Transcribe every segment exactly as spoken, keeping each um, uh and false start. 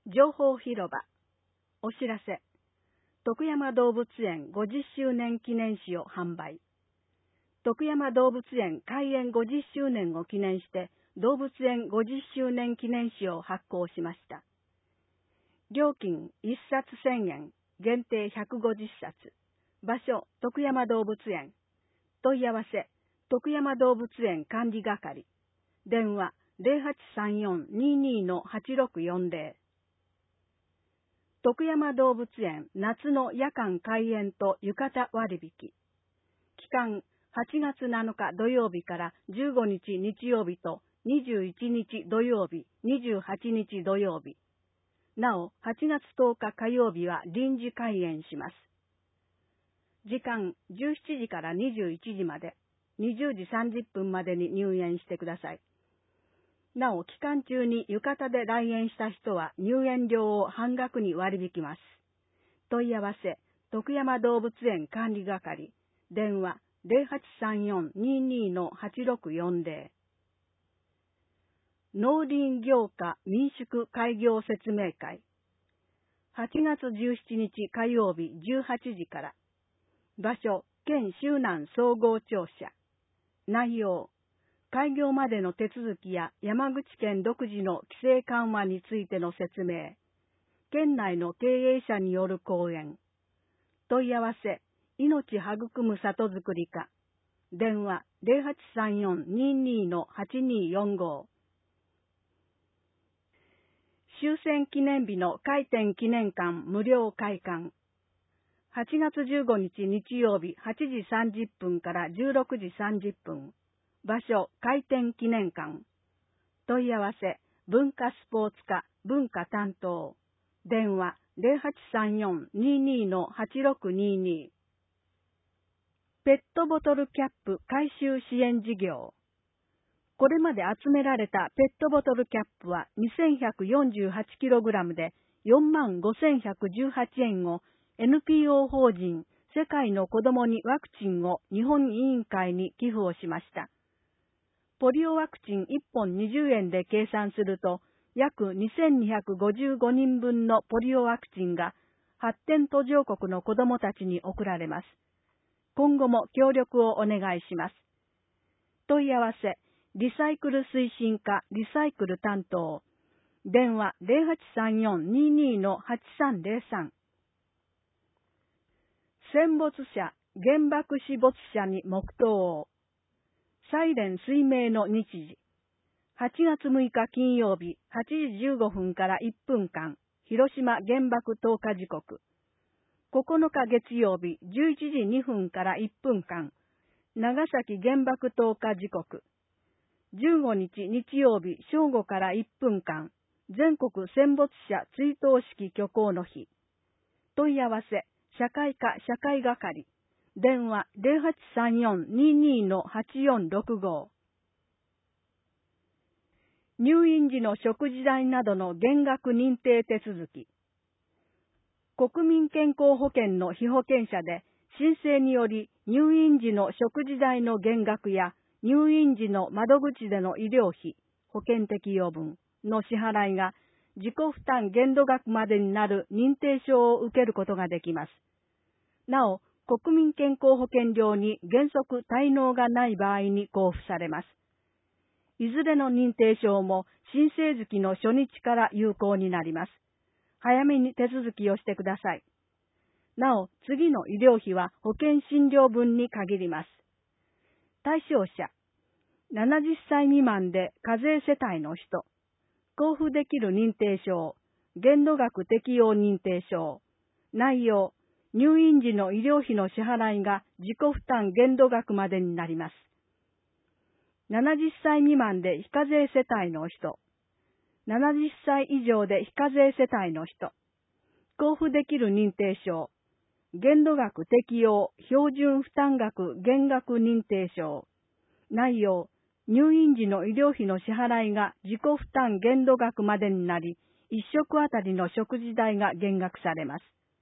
情報広場。お知らせ。徳山動物園ごじゅっしゅうねん記念誌を販売。徳山動物園開園ごじゅっしゅうねんを記念して動物園ごじゅっしゅうねん記念誌を発行しました。料金いっさつせんえん、限定ひゃくごじゅっさつ。場所、徳山動物園。問い合わせ、徳山動物園管理係。電話、ゼロはちさんよん にーにー はちろくよんゼロ。徳山動物園夏の夜間開園と浴衣割引。期間はちがつなのか土曜日からじゅうごにち日曜日とにじゅういちにち土曜日、にじゅうはちにち土曜日。なお、はちがつとおか火曜日は臨時開園します。時間じゅうしちじからにじゅういちじまで、にじゅうじさんじゅっぷんまでに入園してください。なお、期間中に浴衣で来園した人は入園料を半額に割引きます。問い合わせ、徳山動物園管理係。電話、ゼロはちさんよん にーにー はちろくよんゼロ。農林業家民宿開業説明会。はちがつじゅうしちにち火曜日じゅうはちじから。場所、県周南総合庁舎。内容、開業までの手続きや山口県独自の規制緩和についての説明。県内の経営者による講演。問い合わせ、命育む里づくり課。電話、ゼロはちさんよん にーにー はちにーよんご。終戦記念日の開店記念館無料開館。はちがつじゅうごにち日曜日はちじさんじゅっぷんからじゅうろくじさんじゅっぷん。場所、開店記念館。問い合わせ、文化スポーツ課、文化担当。電話、ゼロはちさんよん にーにー はちろくにーにー。ペットボトルキャップ回収支援事業。これまで集められたペットボトルキャップは にせんひゃくよんじゅうはちキログラム で よんまんごせんひゃくじゅうはちえんを エヌピーオー 法人世界の子供にワクチンを日本委員会に寄付をしました。ポリオワクチンいっぽんにじゅうえんで計算すると、約にせんにひゃくごじゅうごにんぶんのポリオワクチンが発展途上国の子供たちに送られます。今後も協力をお願いします。問い合わせ、リサイクル推進課リサイクル担当。電話ゼロはちさんよん にーにー はちさんゼロさん。戦没者、原爆死没者に黙祷。サイレン水明の日時。はちがつむいか金曜日はちじじゅうごふんからいっぷんかん、広島原爆投下時刻。ここのか月曜日じゅういちじにふんからいっぷんかん、長崎原爆投下時刻。じゅうごにち日曜日正午からいっぷんかん、全国戦没者追悼式挙行の日。問い合わせ、社会科社会係。電話ゼロはちさんよん にーにー はちよんろくご。入院時の食事代などの減額認定手続き。国民健康保険の被保険者で申請により入院時の食事代の減額や入院時の窓口での医療費、保険適用分の支払いが自己負担限度額までになる認定証を受けることができます。なお、国民健康保険料に原則滞納がない場合に交付されます。いずれの認定証も申請月の初日から有効になります。早めに手続きをしてください。なお、次の医療費は保険診療分に限ります。対象者、ななじゅっさい未満で課税世帯の人、交付できる認定証、限度額適用認定証、内容、入院時の医療費の支払いが自己負担限度額までになります。ななじゅっさい未満で非課税世帯の人、ななじゅっさい以上で非課税世帯の人、交付できる認定証、限度額適用標準負担額減額認定証、内容、入院時の医療費の支払いが自己負担限度額までになり、一食あたりの食事代が減額されます。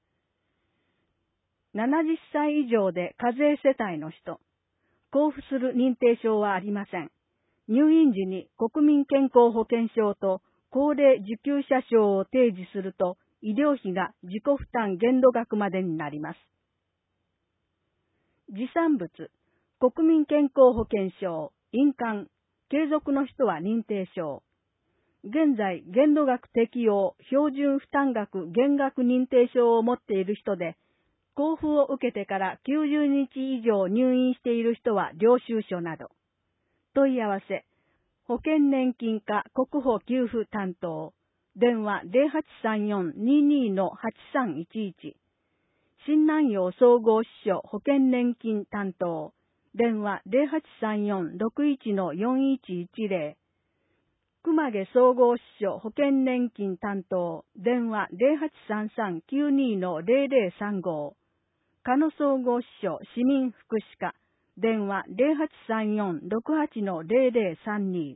ななじゅっさい以上で課税世帯の人、交付する認定証はありません。入院時に国民健康保険証と高齢受給者証を提示すると、医療費が自己負担限度額までになります。持産物、国民健康保険証、印鑑、継続の人は認定証。現在、限度額適用、標準負担額減額認定証を持っている人で、交付を受けてからきゅうじゅうにち以上入院している人は領収書など。問い合わせ、保険年金課国保給付担当。電話 ゼロはちさんよん にーにー はちさんいちいち。新南陽総合支所保険年金担当。電話 ゼロはちさんよん ろくいち よんいちいちゼロ。熊毛総合支所保険年金担当。電話 ゼロはちさんさん きゅうにー ゼロゼロさんご。鹿野総合支所市民福祉課。電話 ゼロはちさんよん ろくはち ゼロゼロさんに。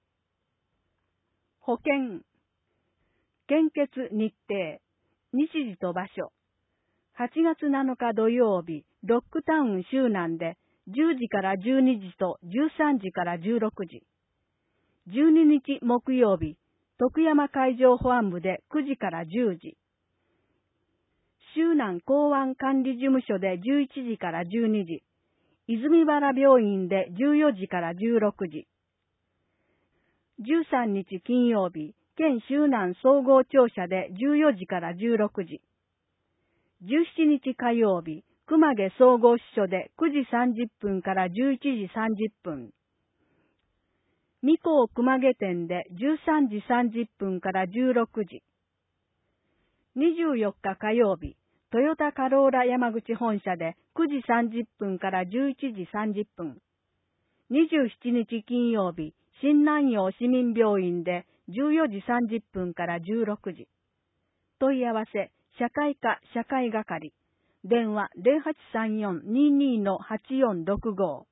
保険。献血日程。日時と場所。はちがつなのか土曜日、ロックタウン周南でじゅうじからじゅうにじとじゅうさんじからじゅうろくじ。じゅうににち木曜日、徳山海上保安部でくじからじゅうじ。周南港湾管理事務所でじゅういちじからじゅうにじ。泉原病院でじゅうよじからじゅうろくじ。じゅうさんにち金曜日、県周南総合庁舎でじゅうよじからじゅうろくじ。じゅうしちにち火曜日、熊毛総合支所でくじさんじゅっぷんからじゅういちじさんじゅっぷん。三甲熊毛店でじゅうさんじさんじゅっぷんからじゅうろくじ。にじゅうよっか火曜日、トヨタカローラ山口本社でくじさんじゅっぷんからじゅういちじさんじゅっぷん。にじゅうしちにち金曜日、新南陽市民病院でじゅうよじさんじゅっぷんからじゅうろくじ。問い合わせ、社会科社会係。電話 ゼロはちさんよん にーにー はちよんろくご。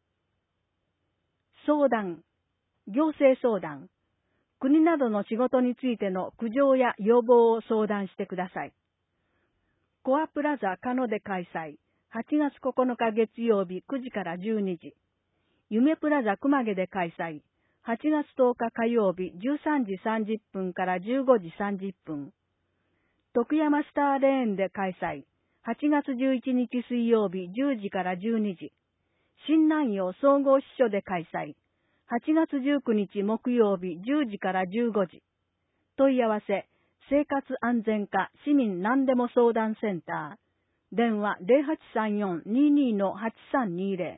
相談。行政相談。国などの仕事についての苦情や要望を相談してください。コアプラザ鹿野で開催。はちがつここのか月曜日くじからじゅうにじ。夢プラザ熊毛で開催。はちがつとおか火曜日じゅうさんじさんじゅっぷんからじゅうごじさんじゅっぷん。徳山スターレーンで開催。はちがつじゅういちにち水曜日じゅうじからじゅうにじ。新南陽総合支所で開催。はちがつじゅうくにち木曜日じゅうじからじゅうごじ。問い合わせ、生活安全課市民何でも相談センター。電話 ゼロはちさんよん にーにー はちさんにゼロ。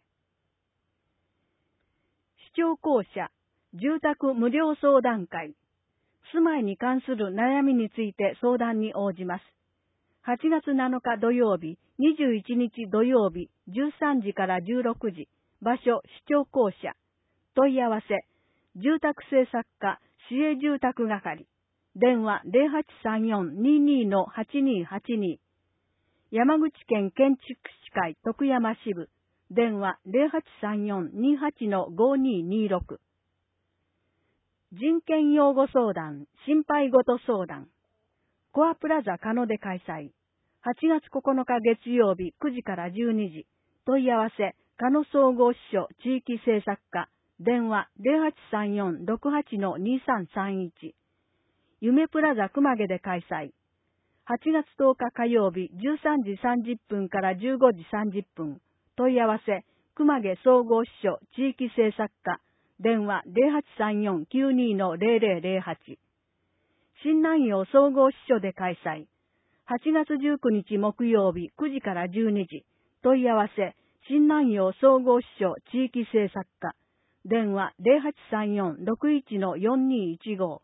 市長公社、住宅無料相談会。住まいに関する悩みについて相談に応じます。はちがつなのか土曜日、にじゅういちにち土曜日、じゅうさんじからじゅうろくじ。場所、市長公社。問い合わせ、住宅政策課、市営住宅係。電話 ゼロはちさんよん にーにー はちにーはちに。山口県建築士会徳山支部。電話 ゼロはちさんよん にーはち ごにーにーろく。人権擁護相談、心配事相談。コアプラザ鹿野で開催。はちがつここのか月曜日くじからじゅうにじ。問い合わせ、鹿野総合支所地域政策課。電話 ゼロはちさんよん ろくはち にーさんさんいち。夢プラザ熊毛で開催。はちがつとおか火曜日じゅうさんじさんじゅっぷんからじゅうごじさんじゅっぷん。問い合わせ、熊毛総合支所地域政策課。電話 ゼロはちさんよん きゅうにー ゼロゼロゼロはち。新南陽総合支所で開催。はちがつじゅうくにち木曜日くじからじゅうにじ。問い合わせ、新南陽総合支所地域政策課。電話 ゼロはちさんよん ろくいち よんにーいちご。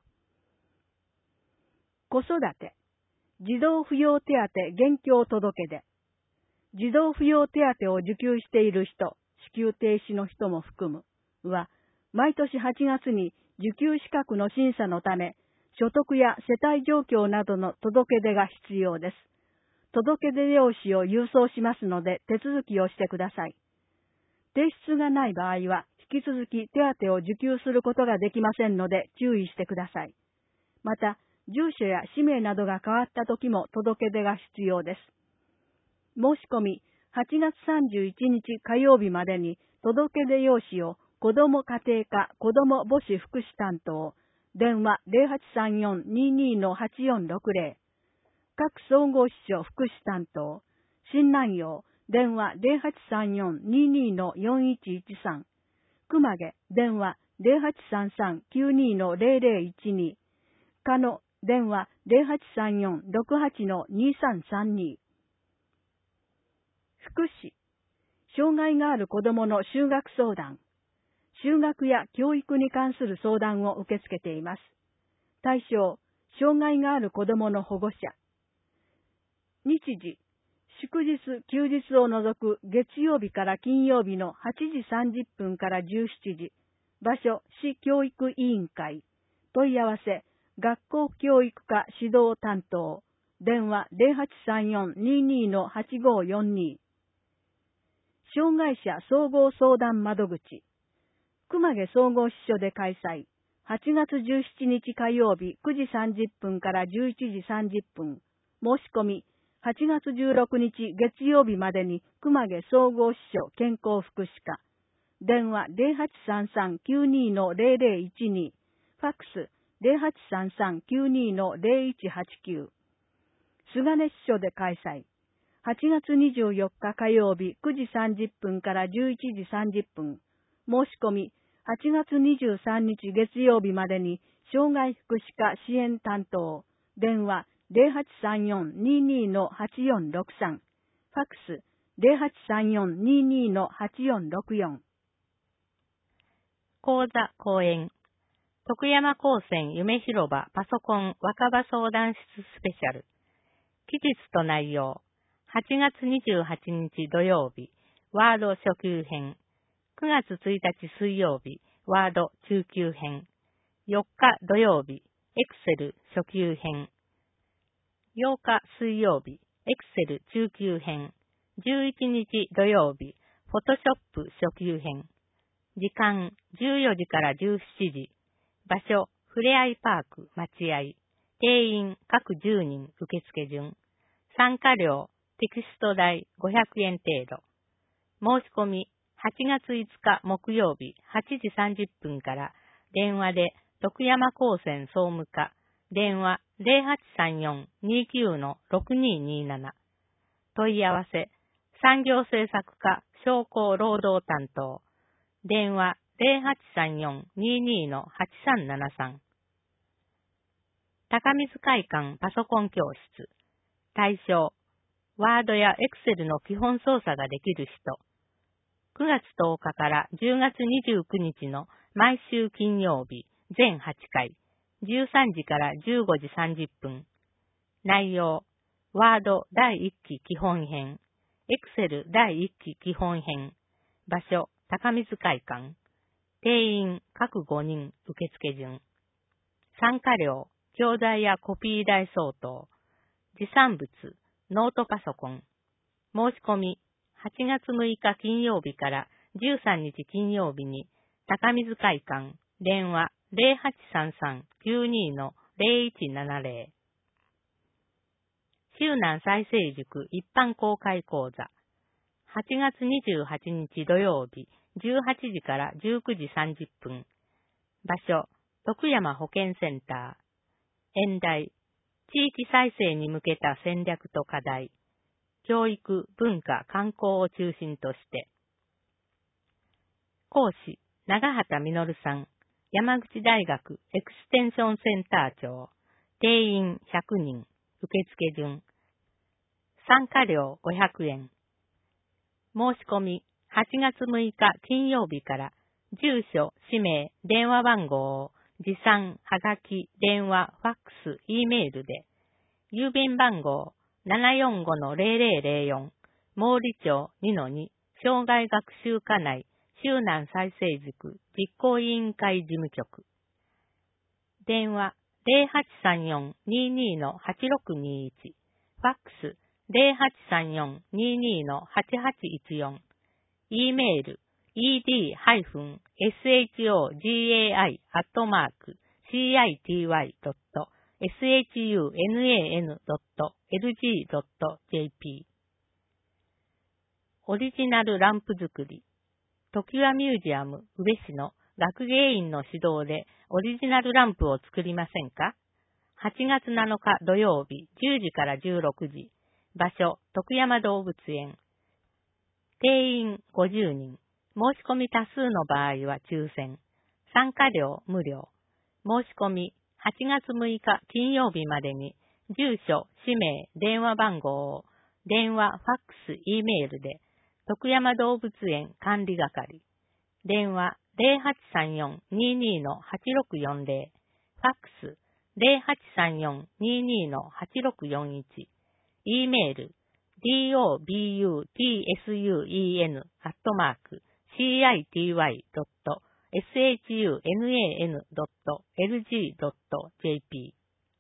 子育て。児童扶養手当現況届出。児童扶養手当を受給している人、支給停止の人も含む、は、毎年はちがつに受給資格の審査のため、所得や世帯状況などの届け出が必要です。届け出用紙を郵送しますので手続きをしてください。提出がない場合は、引き続き手当を受給することができませんので注意してください。また、住所や氏名などが変わった時も届け出が必要です。申し込み、はちがつさんじゅういちにち火曜日までに届け出用紙を子ども家庭課子ども母子福祉担当、 電話 ゼロはちさんよん にーにー のはちよんろくゼロ。各総合支所福祉担当。新南陽、電話 ゼロはちさんよん にーにー のよんいちいちさん。熊毛、電話 ゼロはちさんさん きゅうにー のゼロゼロいちに。加野、電話 ゼロはちさんよん ろくはちのにさんさんに。福祉、障害がある子どもの就学相談。就学や教育に関する相談を受け付けています。対象、障害がある子どもの保護者。日時、祝日、休日を除く月曜日から金曜日のはちじさんじゅっぷんからじゅうしちじ。場所、市教育委員会。問い合わせ、学校教育課指導担当。電話 ゼロはちさんよん にーにー のはちごよんに。障害者総合相談窓口。熊毛総合支所で開催。はちがつじゅうしちにち火曜日くじさんじゅっぷんからじゅういちじさんじゅっぷん。申し込み、はちがつじゅうろくにち月曜日までに熊毛総合支所健康福祉課。電話 ゼロはちさんさん きゅうにー のゼロゼロいちに。ファックス ゼロはちさんさん きゅうにー のゼロいちはちきゅう。菅根支所で開催。はちがつにじゅうよっか火曜日くじさんじゅっぷんからじゅういちじさんじゅっぷん。申し込み、はちがつにじゅうさんにち月曜日までに障害福祉課支援担当。電話ゼロはちさんよん にーにー のはちよんろくさん。ファックスゼロはちさんよん にーにー のはちよんろくよん。 講座講演。徳山高専夢広場パソコン若葉相談室スペシャル。期日と内容。はちがつにじゅうはちにち土曜日、ワード初級編。くがつついたち水曜日、ワード中級編。よっか土曜日、エクセル初級編。ようか水曜日、エクセル中級編。じゅういちにち土曜日、フォトショップ初級編。時間じゅうよじからじゅうしちじ。場所、ふれあいパーク待合。定員各じゅうにん受付順。参加料、テキスト代ごひゃくえん程度。申し込み、はちがついつか木曜日はちじさんじゅっぷんから電話で徳山高専総務課、電話ゼロはちさんよん にーきゅう のろくにーにーなな。問い合わせ、産業政策課商工労働担当。電話ゼロはちさんよん にーにー のはちさんななさん。高水会館パソコン教室。対象、ワードやエクセルの基本操作ができる人。くがつとおかからじゅうがつにじゅうくにちの毎週金曜日、全はちかい、じゅうさんじからじゅうごじさんじゅっぷん。内容、ワードだいいっき基本編、エクセルだいいっき基本編。場所、高水会館。定員各ごにん受付順。参加料、教材やコピー代相当。持参物、ノートパソコン。申し込み、はちがつむいか金曜日からじゅうさんにち金曜日に、高水会館、電話ゼロはちさんさん きゅうにー のゼロいちななゼロ。周南再生塾一般公開講座。はちがつにじゅうはちにち土曜日、じゅうはちじからじゅうくじさんじゅっぷん。場所、徳山保健センター。演題、地域再生に向けた戦略と課題。教育、文化、観光を中心として。講師、長畑実さん。山口大学エクステンションセンター長。定員ひゃくにん。受付順。参加料ごひゃくえん。申し込み、はちがつむいか金曜日から、住所、氏名、電話番号を、持参、はがき、電話、ファックス、Eメールで、郵便番号 ななよんごのゼロゼロゼロよん、毛利町 にのに、障害学習課内、周南再生塾実行委員会事務局。電話ゼロはちさんよん にーにー のはちろくにーいち、ファックスゼロはちさんよん にーにー のはちはちいちよん、Eメール イーディー ショガイ アットマーク シーアイティーワイ ドット サン ドット エルジー ドット ジェーピー。 オリジナルランプ作り。常盤ミュージアム宇部市の学芸員の指導でオリジナルランプを作りませんか？はちがつなのか土曜日じゅうじからじゅうろくじ。場所、徳山動物園。定員ごじゅうにん。申し込み多数の場合は抽選。参加料無料。申し込みはちがつむいか金曜日までに、住所、氏名、電話番号を、電話、ファックス、Eメールで、徳山動物園管理係。電話ゼロはちさんよん にーにー はちろくよんゼロ。ファックスゼロはちさんよん にーにー はちろくよんいち。Eメール dobutsun アットマーク city.shunnan.lg.jp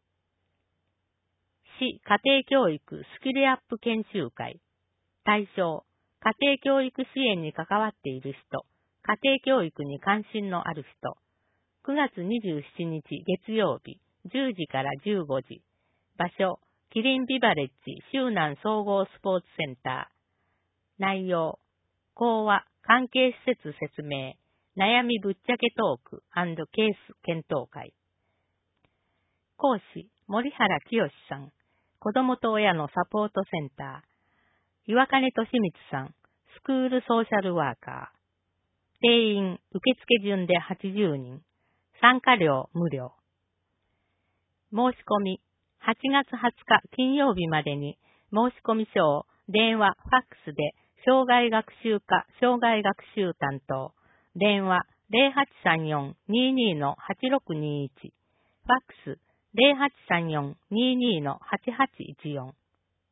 市家庭教育スキルアップ研修会。対象、家庭教育支援に関わっている人、家庭教育に関心のある人。くがつにじゅうしちにち月曜日じゅうじからじゅうごじ。場所、キリンビバレッジ周南総合スポーツセンター。内容、講話、関係施設説明、悩みぶっちゃけトーク&ケース検討会。講師、森原清さん。子どもと親のサポートセンター。岩金俊光さん。スクールソーシャルワーカー。定員、受付順ではちじゅうにん。参加料無料。申し込み、はちがつはつか金曜日までに申し込み書を電話、ファックスで障害学習課障害学習担当、電話ゼロはちさんよん にーにー はちろくにーいち、ファックスゼロはちさんよん にーにー はちはちいちよん。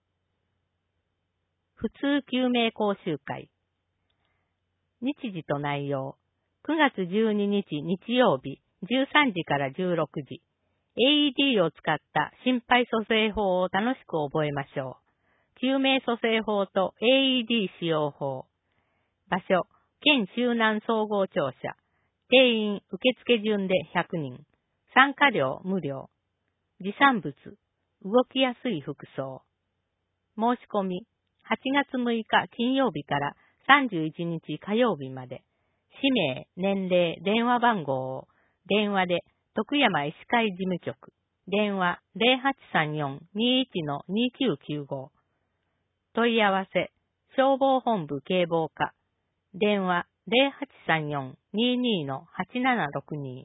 普通救命講習会。日時と内容。くがつじゅうににち日曜日じゅうさんじからじゅうろくじ。エーイーディー を使った心肺蘇生法を楽しく覚えましょう。救命蘇生法と エーイーディー 使用法。場所、県周南総合庁舎。定員受付順でひゃくにん。参加料無料。持参物、動きやすい服装。申し込み、はちがつむいか金曜日からさんじゅういちにち火曜日まで。氏名、年齢、電話番号を電話で徳山医師会事務局。電話ゼロはちさんよん にーいち にーきゅうきゅうご。問い合わせ、消防本部警防課。電話ゼロはちさんよん にーにー はちななろくに。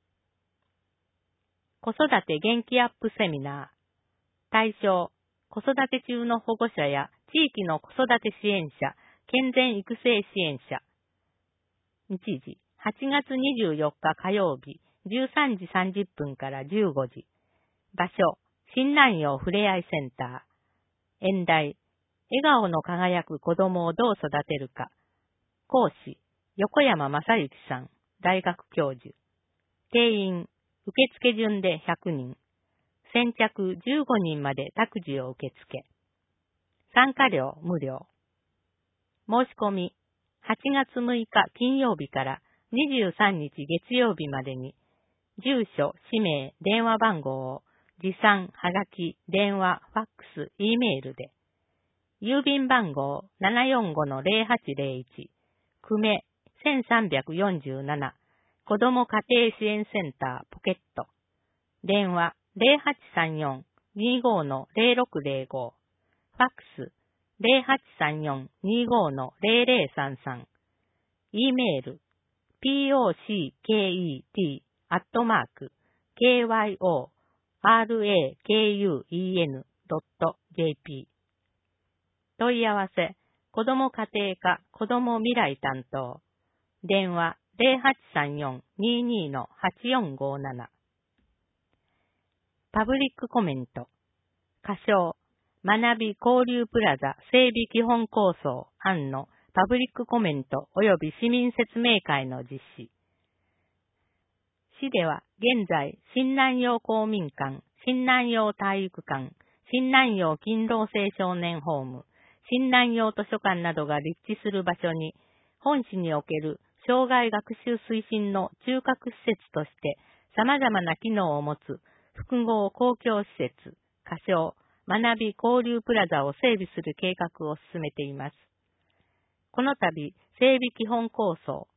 子育て元気アップセミナー。対象、子育て中の保護者や地域の子育て支援者、健全育成支援者。日時、はちがつにじゅうよっか火曜日、じゅうさんじさんじゅっぷんからじゅうごじ。場所、新南陽ふれあいセンター。演題、笑顔の輝く子供をどう育てるか。講師、横山正幸さん、大学教授。定員、受付順でひゃくにん。先着じゅうごにんまで託児を受付。参加料無料。申し込み、はちがつむいか金曜日からにじゅうさんにち月曜日までに、住所、氏名、電話番号を持参、はがき、電話、ファックス、Eメールで。郵便番号 ななよんごのゼロはちゼロいち、久米せんさんびゃくよんじゅうなな、子ども家庭支援センターポケット。電話ゼロはちさんよん にーごのゼロろくゼロご。ファックスゼロはちさんよん にーごのゼロゼロさんさん。Eメール ポケット アットマーク ケーワイオーアールエーケーユーイーエヌ ドット ジェーピー。問い合わせ、子ども家庭科子ども未来担当。電話ゼロはちさんよん にーにーのはちよんごなな。パブリックコメント。仮称、学び交流プラザ整備基本構想案のパブリックコメント及び市民説明会の実施。市では現在、新南陽公民館、新南陽体育館、新南陽勤労青少年ホーム、新南陽図書館などが立地する場所に、本市における障害学習推進の中核施設として様々な機能を持つ複合公共施設、仮称、学び交流プラザを整備する計画を進めています。この度、整備基本構想、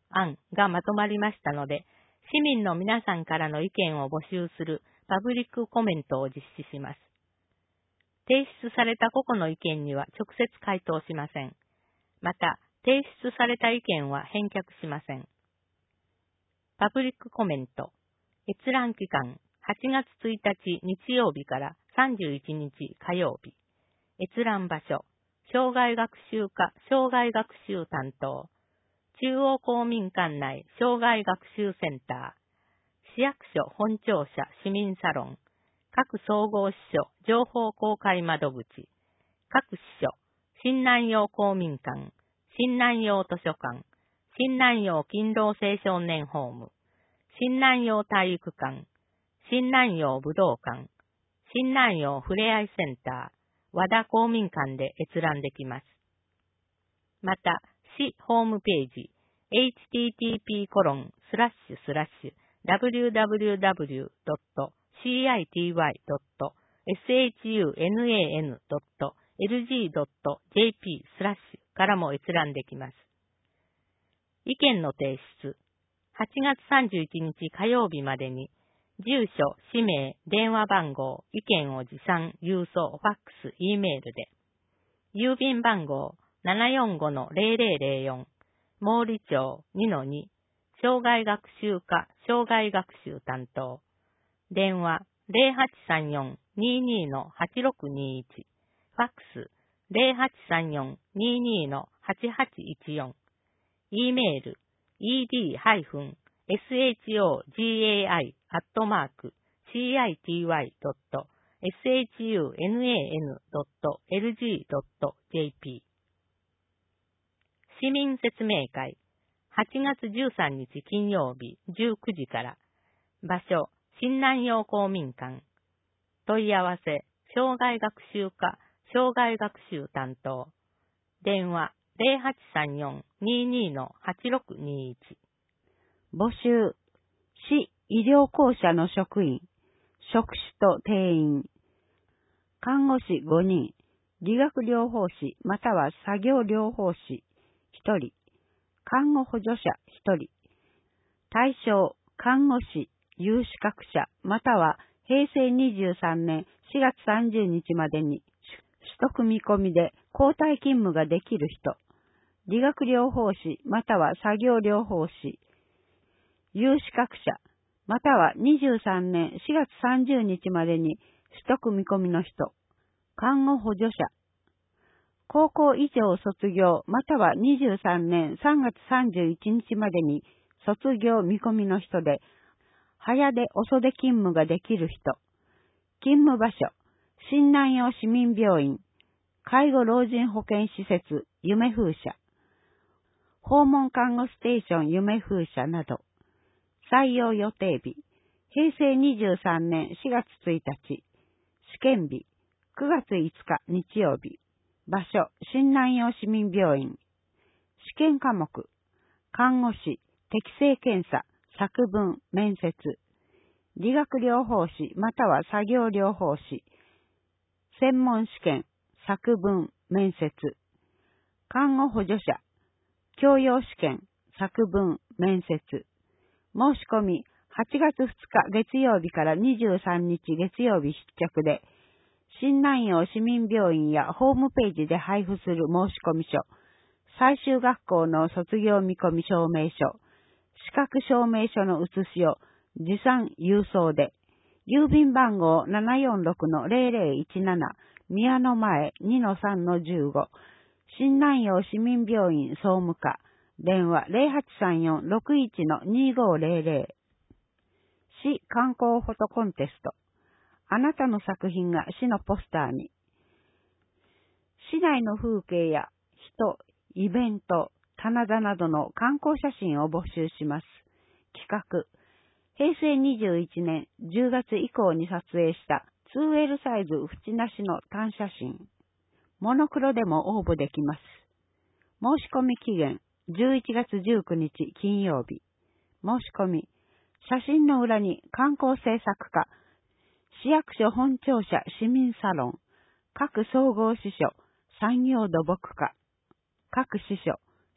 案がまとまりましたので、市民の皆さんからの意見を募集するパブリックコメントを実施します。提出された個々の意見には直接回答しません。また、提出された意見は返却しません。パブリックコメント。閲覧期間、はちがつついたち日曜日からさんじゅういちにち火曜日。閲覧場所、障害学習課障害学習担当。中央公民館内障害学習センター。市役所本庁舎市民サロン。各総合支所情報公開窓口。各支所、新南陽公民館、新南陽図書館、新南陽勤労青少年ホーム、新南陽体育館、新南陽武道館、新南陽ふれあいセンター、和田公民館で閲覧できます。また、市ホームページ、エイチティーティーピーコロンスラッシュスラッシュダブリューダブリューダブリュードットシーアイティーワイドットエスエイチユーエヌエーエヌドットエルジードットジェーピースラッシュからも閲覧できます。意見の提出。はちがつさんじゅういちにち火曜日までに、住所、氏名、電話番号、意見を持参、郵送、ファックス、Eメールで。郵便番号 ななよんごのゼロゼロゼロよん、毛利町 にのに、障害学習課障害学習担当。電話 ゼロはちさんよん にーにーのはちろくにーいち、ファックス ゼロはちさんよん にーにーのはちはちいちよん、Eメール イーディー エスエイチオージェーアイ アットマーク シーアイティーワイ ドット エスエイチユーエヌエーエヌ ドット エルジー ドット ジェーピー。市民説明会。はちがつじゅうさんにち金曜日じゅうくじから。場所、新南陽公民館。問い合わせ、障害学習課障害学習担当。電話、ゼロはちさんよん にーにーのはちろくにーいち。 募集、市医療公社の職員、職種と定員、看護師ごにん、理学療法士または作業療法士ひとり、看護補助者ひとり、対象、看護師、有資格者またはへいせいにじゅうさんねんしがつさんじゅうにちまでに取得見込みで交代勤務ができる人、理学療法士または作業療法士、有資格者、またはにじゅうさんねんしがつさんじゅうにちまでに取得見込みの人、看護補助者、高校以上卒業、またはにじゅうさんねんさんがつさんじゅういちにちまでに卒業見込みの人で、早出遅出勤務ができる人、勤務場所、新南陽市民病院、介護老人保健施設、夢風社、訪問看護ステーション夢風社など、採用予定日、へいせいにじゅうさんねんしがつついたち、試験日、くがついつか日曜日、場所、新南陽市民病院、試験科目、看護師、適正検査、作文、面接、理学療法士または作業療法士、専門試験、作文、面接、看護補助者、教養試験、作文、面接、申し込み、はちがつふつか月曜日からにじゅうさんにち月曜日出着で、新南陽市民病院やホームページで配布する申込書、最終学校の卒業見込み証明書、資格証明書の写しを持参郵送で、郵便番号 ななよんろくのゼロゼロいちなな 宮の前 にのさんのじゅうご、新南陽市民病院総務課、電話 ゼロはちさんよん ろくいちのにごゼロゼロ。市観光フォトコンテスト。あなたの作品が市のポスターに。市内の風景や人、イベント、棚田などの観光写真を募集します。企画。へいせいにじゅういちねんじゅうがつ以降に撮影した ツーエル サイズ縁なしの単写真。モノクロでも応募できます。申し込み期限じゅういちがつじゅうくにち金曜日。申し込み。写真の裏に観光制作課、市役所本庁舎市民サロン、各総合支所、産業土木課、各支所、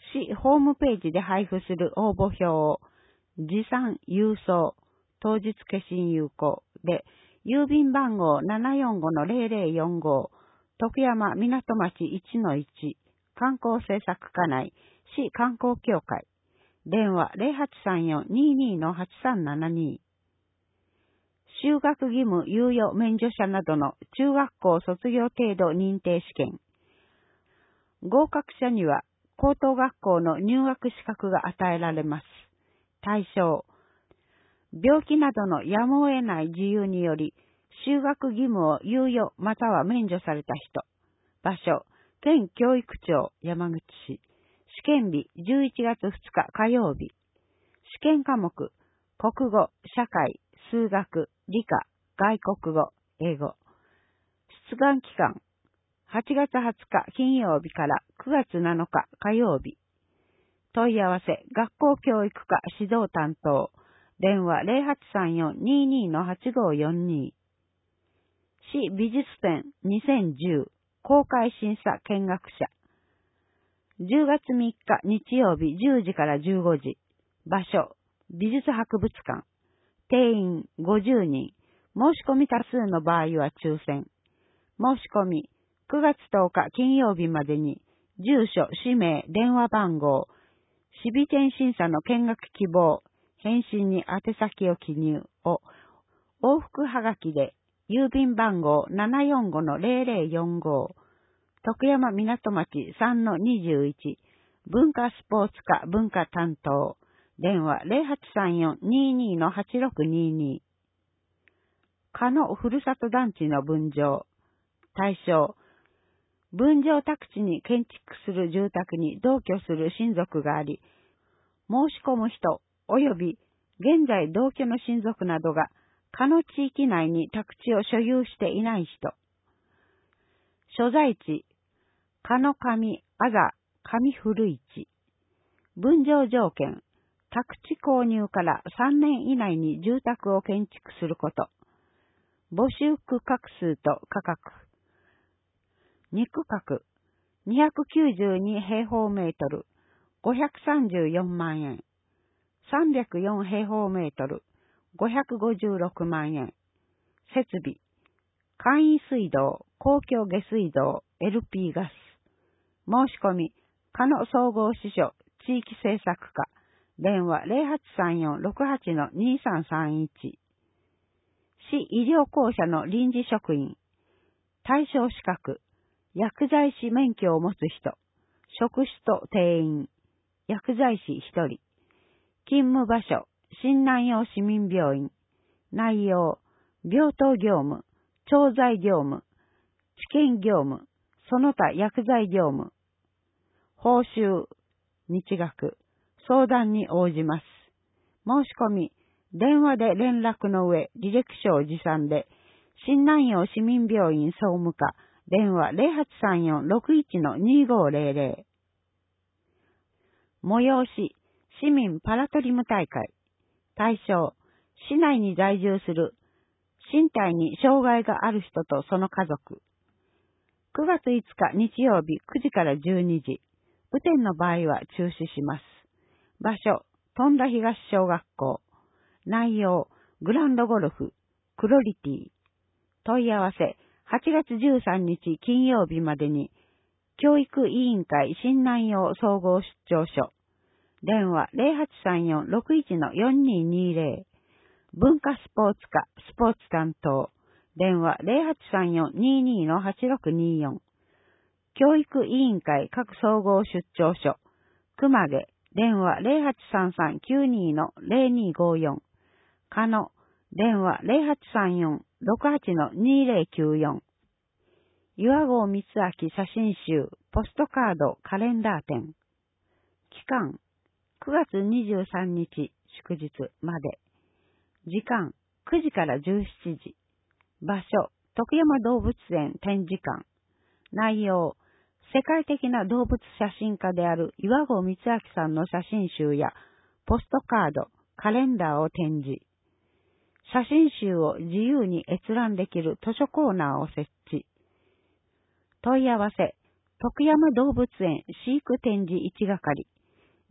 市ホームページで配布する応募表を持参郵送当日消印有効で郵便番号 ななよんごのゼロゼロよんご 徳山港町 いちのいち 観光政策課内市観光協会電話 ゼロはちさんよん にーにーのはちさんななに 就学義務猶予免除者などの中学校卒業程度認定試験合格者には高等学校の入学資格が与えられます。対象病気などのやむを得ない事由により就学義務を猶予または免除された人場所県教育庁山口市試験日じゅういちがつふつか火曜日試験科目国語、社会、数学、理科、外国語、英語出願期間はちがつはつか金曜日からくがつなのか火曜日問い合わせ学校教育課指導担当電話 ゼロはちさんよん にーにーのはちごよんに 市美術展にせんじゅう公開審査見学者じゅうがつみっか日曜日じゅうじからじゅうごじ場所美術博物館定員ごじゅうにん申し込み多数の場合は抽選申し込みくがつとおか金曜日までに住所、氏名、電話番号市美展審査の見学希望返信に宛先を記入を往復はがきで郵便番号 ななよんごのゼロゼロよんご 徳山港町 さんのにじゅういち 文化スポーツ課文化担当電話 ゼロはちさんよん にーにーのはちろくにーに 加野ふるさと団地の分譲対象分譲宅地に建築する住宅に同居する親族があり申し込む人及び現在同居の親族などが加野地域内に宅地を所有していない人所在地加野上阿座上古市分譲条件宅地購入からさんねん以内に住宅を建築すること募集区画数と価格に区画にひゃくきゅうじゅうに平方メートルごひゃくさんじゅうよんまんえんさんびゃくよん平方メートルごひゃくごじゅうろくまんえん設備簡易水道公共下水道 エルピー ガス申し込み加野総合支所地域政策課電話 ゼロはちさんよん ろくはちのにさんさんいち 市医療公社の臨時職員対象資格薬剤師免許を持つ人職種と定員薬剤師ひとり勤務場所新南陽市民病院内容病棟業務調剤業務治験業務その他薬剤業務報酬日額相談に応じます申し込み電話で連絡の上履歴書を持参で新南陽市民病院総務課電話 ゼロはちさんよん ろくいちのにごゼロゼロ 催し市民パラトリム大会対象市内に在住する身体に障害がある人とその家族くがついつか日曜日くじからじゅうにじ雨天の場合は中止します場所富田東小学校内容グランドゴルフクロリティ問い合わせはちがつじゅうさんにち金曜日までに教育委員会新南陽総合出張所電話 ゼロはちさんよん ろくいちのよんにーにーゼロ 文化スポーツ課スポーツ担当電話 ゼロはちさんよん にーにーのはちろくにーよん 教育委員会各総合出張所熊毛電話 ゼロはちさんさん きゅうにーのゼロにーごよん 加野電話 ゼロはちさんよん ろくはちのにーゼロきゅうよん 岩合光明写真集ポストカードカレンダー展期間くがつにじゅうさんにち祝日まで時間くじからじゅうしちじ場所徳山動物園展示館内容世界的な動物写真家である岩合光明さんの写真集やポストカード、カレンダーを展示。写真集を自由に閲覧できる図書コーナーを設置。問い合わせ、徳山動物園飼育展示一係。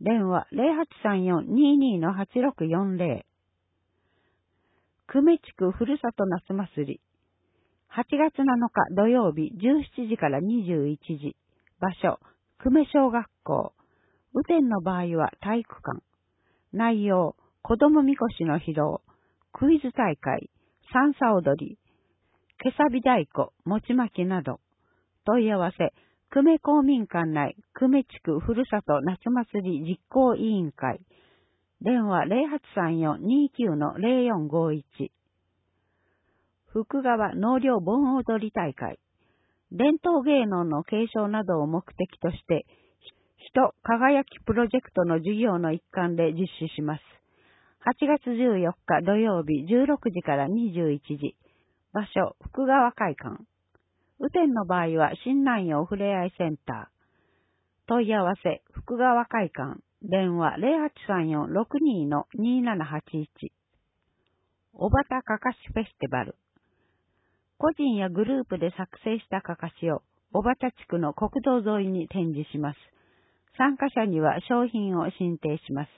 電話 ゼロはちさんよん にーにー のはちろくよんゼロ。久米地区ふるさと夏祭り。はちがつなのか土曜日じゅうしちじからにじゅういちじ。場所、久米小学校。雨天の場合は体育館。内容、子供みこしの披露、クイズ大会、三叉踊り、けさび太鼓、餅巻きなど。問い合わせ、久米公民館内久米地区ふるさと夏祭り実行委員会。電話 ゼロはちさんよん にーきゅう のゼロよんごいち。福川納涼盆踊り大会。伝統芸能の継承などを目的として、人輝きプロジェクトの授業の一環で実施します。はちがつじゅうよっか土曜日じゅうろくじからにじゅういちじ。場所、福川会館。雨天の場合は新南陽ふれあいセンター。問い合わせ、福川会館。電話 ゼロはちさんよん ろくにー のにーななはちいち。小畑かかしフェスティバル。個人やグループで作成したかかしを小畑地区の国道沿いに展示します。参加者には商品を進呈します。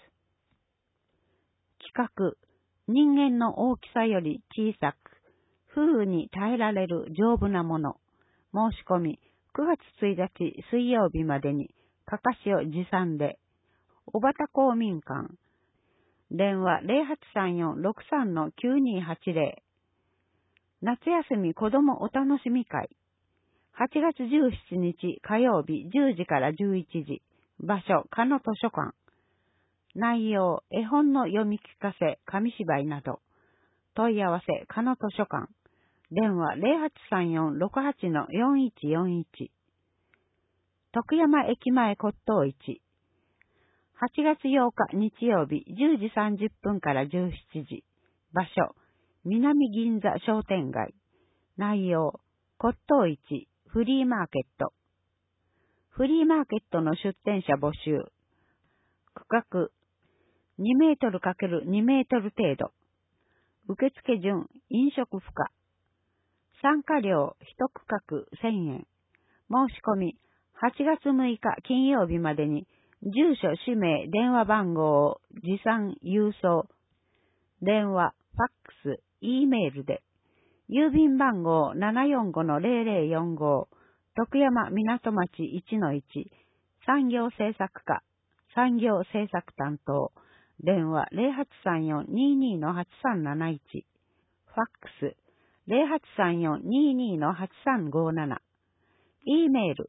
企画、人間の大きさより小さく、風雨に耐えられる丈夫なもの。申し込み、くがつついたち水曜日までに、かかしを持参で。小畑公民館。電話 ゼロはちさんよん ろくさん のきゅうにーはちゼロ。夏休み子どもお楽しみ会。はちがつじゅうしちにち火曜日じゅうじからじゅういちじ。場所、かの図書館。内容、絵本の読み聞かせ、紙芝居など。問い合わせ、かの図書館。電話 ゼロはちさんよん ろくはち のよんいちよんいち。徳山駅前骨董市。はちがつようか日曜日じゅうじさんじゅっぷんからじゅうしちじ。場所、南銀座商店街。内容、骨董市、フリーマーケット。フリーマーケットの出店者募集。区画、にメートル×にメートル程度。受付順、飲食付加。参加料、いち区画せんえん。申し込み、はちがつむいか金曜日までに、住所、氏名、電話番号を持参、郵送。電話、ファックス、E メールで。郵便番号 ななよんごのゼロゼロよんご。徳山港町 いちのいち。産業政策課。産業政策担当。電話 ゼロはちさんよん にーにー のはちさんなないち。ファックス ゼロはちさんよん にーにー のはちさんごなな。E メール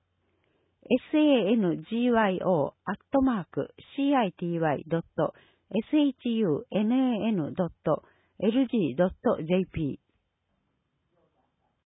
sango アットマーク シーアイティーワイ ドット シャン ドット エルジー ドット ジェーピー